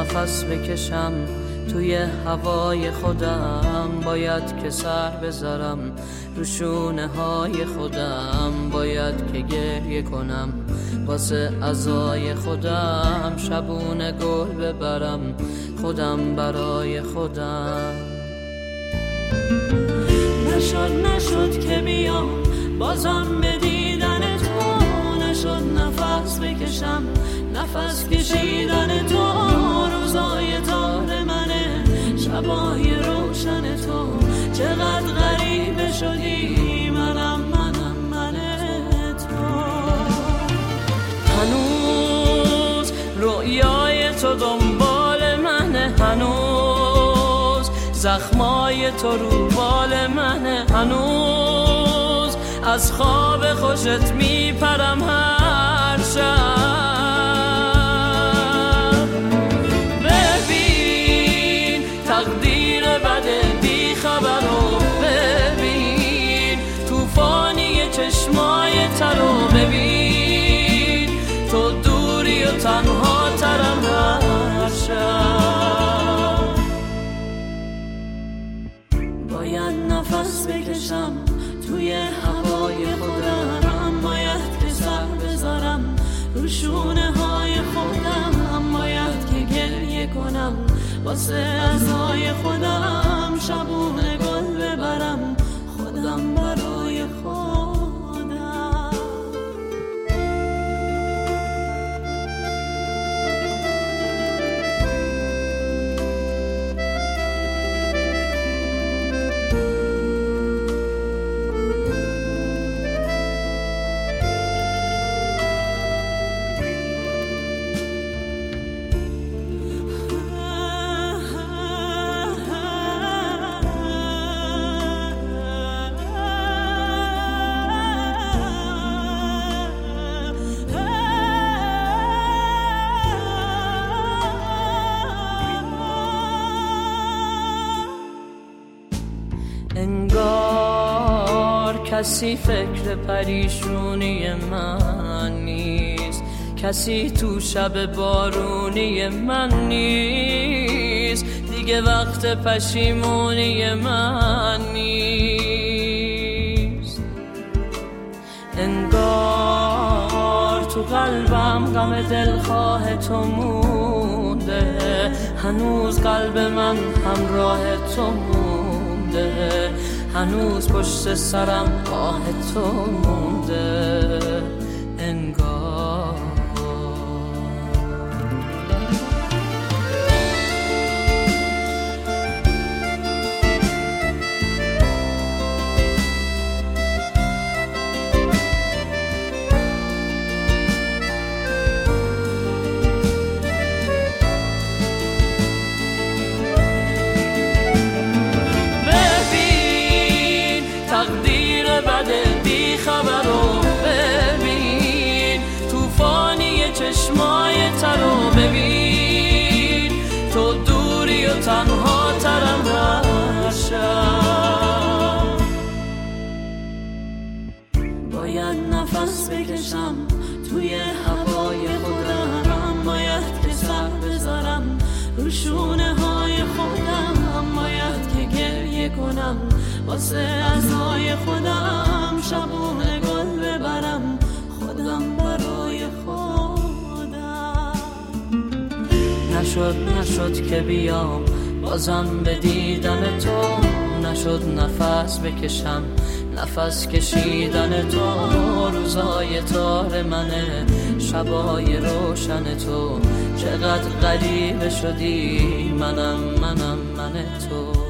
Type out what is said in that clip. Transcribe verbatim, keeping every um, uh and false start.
نفس بکشم توی هوای خودم، باید که سر بذارم رو شونه های خودم، باید که گریه کنم واسه عزای خودم، شبونه گل ببرم خودم برای خودم. نشد نشد که بیام بازم به دیدن تو، نشد نفس بکشم نفس کشیدن تو، روزای تار منه شبای روشن تو، چقدر غریبه شدی منم منم من تو. هنوز رویای تو دنبال منه، هنوز زخمای تو رو بال منه، هنوز از خواب خوشت میپرم هر شب. ببین تقدیر بده بی خبر رو، ببین توفانی چشمای ترو، ببین تو دوری و تنها ترم هر شب. باید نفس بکشم توی هوای خودم، باید که سر بذارم رو شونه های خودم، باید که گریه کنم واسه عزای خودم، شبونه گل ببرم خودم برای خودم. انگار کسی فکر پریشونی من نیست، کسی تو شب بارونی من نیست، دیگه وقت پشیمونی من نیست. انگار تو قلبم غم دلخواه تو مونده، هنوز قلب من همراه تو مونده، هنوز پشت سرم آه تو مونده. انگار تقدیر بده بی خبر رو، ببین توفانی چشمای ترو، ببین تو دوری و تنها ترم هر شب. باید نفس بکشم توی هوای خودم، باید که سر بذارم رو شونه های خودم، باید که گریه کنم واسه عزای خودم، شبونه گل ببرم خودم برای خودم. نشد نشد که بیام بازم به دیدن تو، نشد نفس بکشم نفس کشیدن تو، روزای تار منه شبای روشن تو، چقدر غریبه شدی منم منم من تو.